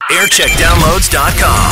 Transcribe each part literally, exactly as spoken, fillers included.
aircheck downloads dot com.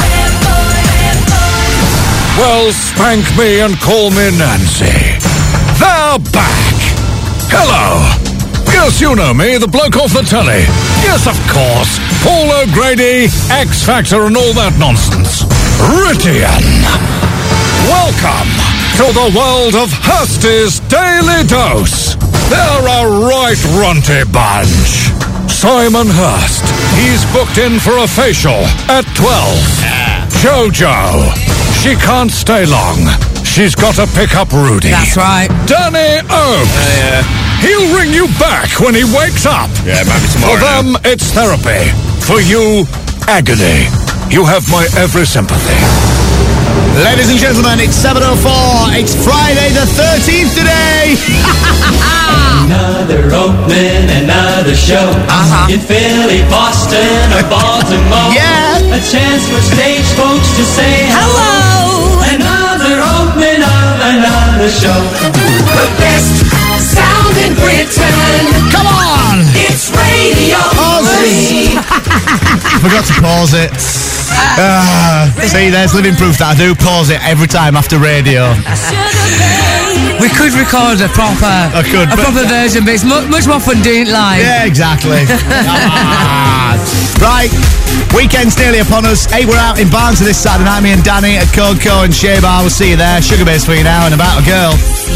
Well, spank me and call me Nancy. They're back. Hello. Yes, you know me, the bloke off the telly. Yes, of course. Paul O'Grady, X Factor and all that nonsense. Ritian. Welcome to the world of Hursty's Daily Dose. They're a right runty bunch. Simon Hurst, he's booked in for a facial at twelve. Jojo, she can't stay long. She's got to pick up Rudy. That's right. Danny Oaks. Uh, yeah. He'll ring you back when he wakes up. Yeah, maybe tomorrow. For them, now. it's therapy. For you, agony. You have my every sympathy. Ladies and gentlemen, it's seven oh four. It's Friday the thirteenth today. Another opening, another show. Uh-huh. In Philly, Boston, or Baltimore. Yeah. A chance for stage folks to say hello. Another opening of another show. The best sound in Britain. Come on. It's Radio Aussie. Forgot to pause it. Ah, see, there's living proof that I do pause it every time after radio. We could record a proper, I could, a but- proper version, but it's mu- much more fun doing it live. Yeah, exactly. Ah. Right, weekend's nearly upon us. Hey, we're out in Barnes this Saturday night. Me and Danny at Coco and Shea Bar. We'll see you there. Sugar Babes for you now, and About a Girl.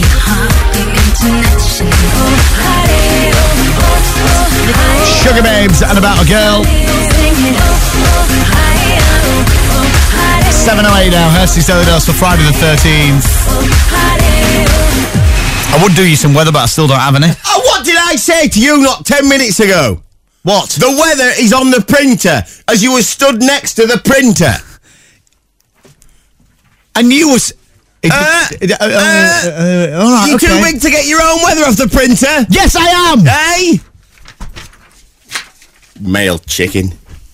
Sugar Babes and About a Girl. seven oh eight now. Hursty's Daily Dose for Friday the thirteenth. I would do you some weather, but I still don't have any. Oh, what did I say to you not ten minutes ago? What? The weather is on the printer, as you were stood next to the printer. And you was... It, Uh, it- uh, uh, uh, uh, all right, you okay. too big to get your own weather off the printer? Yes, I am! Hey? Male chicken.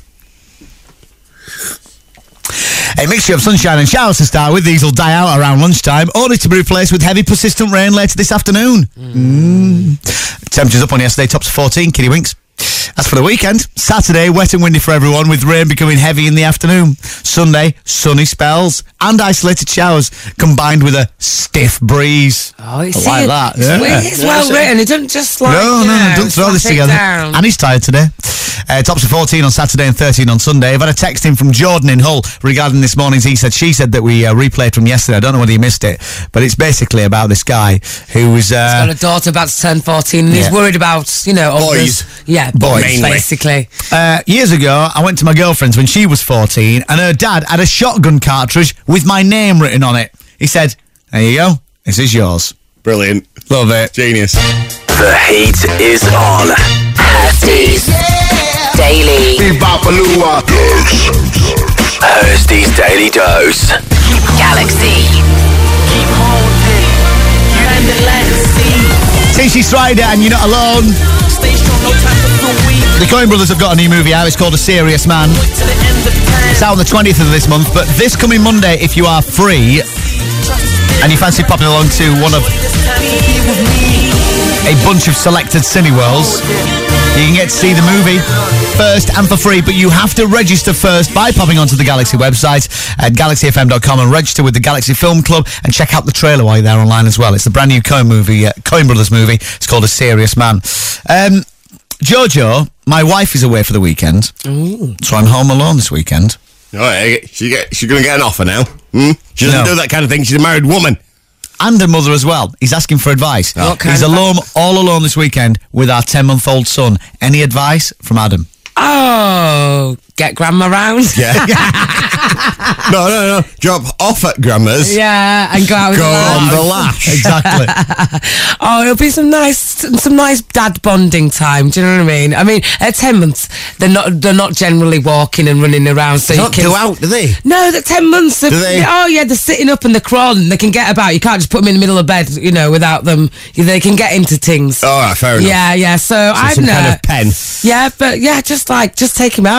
A mixture of sunshine and showers to start with. These will die out around lunchtime, only to be replaced with heavy, persistent rain later this afternoon. Mm. Temperatures up on yesterday, tops fourteen, kiddie winks. As for the weekend, Saturday, wet and windy for everyone, with rain becoming heavy in the afternoon. Sunday, sunny spells and isolated showers, combined with a stiff breeze. Oh, it's I like it. that. It's, Yeah. well- it's well written. It doesn't just like, No, you no, know, no, don't throw this slap it together. down. And he's tired today. Uh, tops of fourteen on Saturday and thirteen on Sunday. I've had a text in from Jordan in Hull regarding this morning's He Said, She Said that we uh, replayed from yesterday. I don't know whether you missed it, but it's basically about this guy who was... Uh, Got a daughter about to turn fourteen, and Yeah. he's worried about, you know, Boys. others. Yeah, Boys, boys, mainly. basically. Uh, years ago, I went to my girlfriend's when she was fourteen, and her dad had a shotgun cartridge with my name written on it. He said, "There you go. This is yours." Brilliant. Love it. Genius. The heat is on. Hursty's Daily Hursty's Daily Dose. Galaxy. T C Strider and You're Not Alone. The Coen Brothers have got a new movie out. It's called A Serious Man. It's out on the twentieth of this month, but this coming Monday, if you are free and you fancy popping along to one of a bunch of selected Cineworlds, you can get to see the movie first and for free, but you have to register first by popping onto the Galaxy website at galaxy f m dot com and register with the Galaxy Film Club, and check out the trailer while you're there online as well. It's the brand new Coen movie, uh, Coen Brothers movie. It's called A Serious Man. Um, Jojo, my wife is away for the weekend, Ooh. so I'm home alone this weekend. All right, she get, she's going to get an offer now. Hmm? She doesn't No. do that kind of thing. She's a married woman. And her mother as well. He's asking for advice. What kind He's of alone, all alone this weekend with our ten-month-old son. Any advice from Adam? Oh, get grandma round. Yeah. no, no, no. Drop off at grandma's. Yeah, and go out with Go the on lads. the lash. Exactly. Oh, it'll be some nice, some nice dad bonding time. Do you know what I mean? I mean, at ten months, they're not, they're not generally walking and running around. So They you don't can go out, do they? No, they're ten months. They're, Do they? Oh yeah, they're sitting up and they're crawling. They can get about. You can't just put them in the middle of bed, you know, without them. They can get into things. All right, fair enough. Yeah, yeah. So, So I some don't know. kind of pen. Yeah, but yeah, just like just take him out and get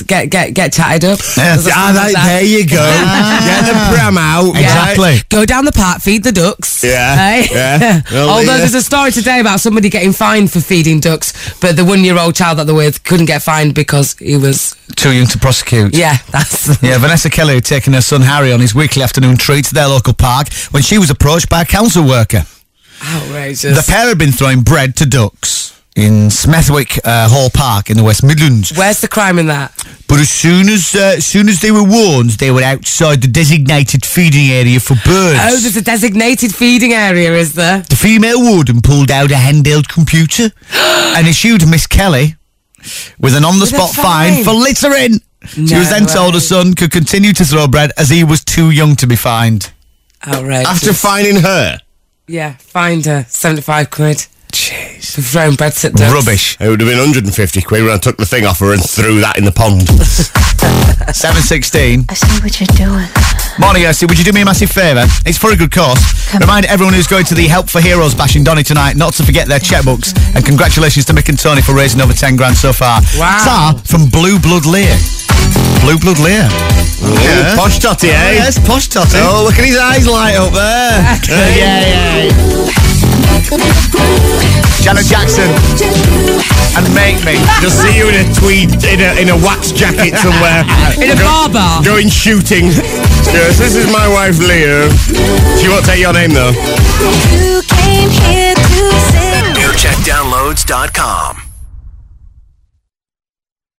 ducks, get get get chatted up. Yeah. There's a Ah, song that, like that. there you go. Get the pram out. Exactly. Go down the park, feed the ducks. Yeah, Hey? yeah. Well, Although yeah. there's a story today about somebody getting fined for feeding ducks, but the one-year-old child that they're with couldn't get fined because he was. Too young to prosecute. Yeah, that's. Yeah, Vanessa Kelly had taken her son Harry on his weekly afternoon treat to their local park when she was approached by a council worker. Outrageous. The pair had been throwing bread to ducks in Smethwick uh, Hall Park in the West Midlands. Where's the crime in that? But as soon as uh, as soon as they were warned, they were outside the designated feeding area for birds. Oh, there's a designated feeding area, is there? The female warden pulled out a handheld computer and issued Miss Kelly with an on-the-spot With a fine. fine? for littering. She No was then told way. her son could continue to throw bread as he was too young to be fined. Outrageous. After finding her, Yeah, find her. seventy-five quid. Jeez. For throwing breads at ducks. Rubbish. it would have been one hundred fifty quid when I took the thing off her and threw that in the pond. seven sixteen. I see what you're doing. Morning, Essie. Would you do me a massive favour? It's for a good cause. Remind everyone who's going to the Help for Heroes bash in Donny tonight not to forget their checkbooks. And congratulations to Mick and Tony for raising over ten grand so far. Wow. Tar from Blue Blood Lear. Blue Blood Lear. Yeah. Posh totty, eh? Yes, posh totty. Oh, look at his eyes light up there. yeah, yeah. Janet Jackson and Make Me. Just see you in a tweed, in a, in a wax jacket somewhere. In a bar bar. Going shooting. Yes, this is my wife, Leah. She won't take your name, though. You came here to sing. air check downloads dot com.